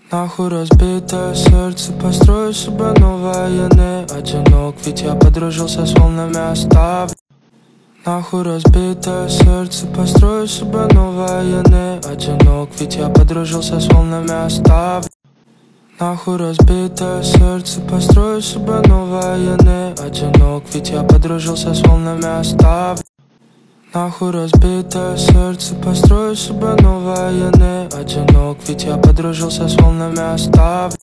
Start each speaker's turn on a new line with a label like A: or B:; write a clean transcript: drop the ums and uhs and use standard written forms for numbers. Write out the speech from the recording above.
A: Нахуй разбитое сердце, построю себе новое, я не одинок, ведь я подружился с волнами, оставлю. Нахуй разбитое сердце, построю себе новое, я не одинок, ведь я подружился с волнами, оставлю. Нахуй разбитое сердце, построю себе новое, я не одинок, ведь я подружился с волнами, оставлю. Нахуй разбитое сердце, построю себе новое, я не одинок, ведь я подружился с волнами, оставлю.